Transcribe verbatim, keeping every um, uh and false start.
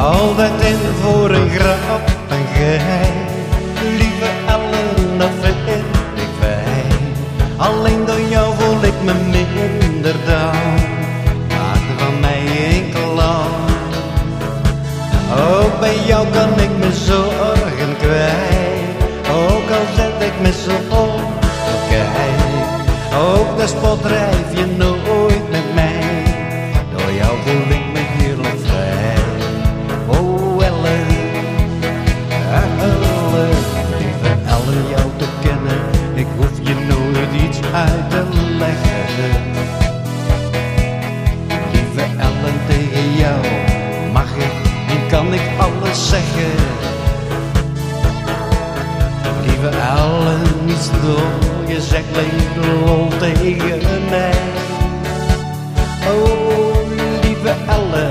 altijd in voor een grap en geheim. Lieve Ellen, dat vind ik fijn. Alleen door jou voel ik me minder down. Maakte van mij een klant. Ook bij jou kan ik mijn zorgen kwijt. Ook al zet ik me zo op, kijk. Ook de spot drijf je nooit met mij. Door jou voel ik me heerlijk vrij. Oh Ellen, Ellen, lieve Ellen, jou te kennen, ik hoef je nooit iets uit te leggen. Lieve Ellen, tegen jou mag ik en kan ik alles zeggen. Lieve Ellen, niet door, je zegt alleen lol tegen mij. Oh lieve Ellen,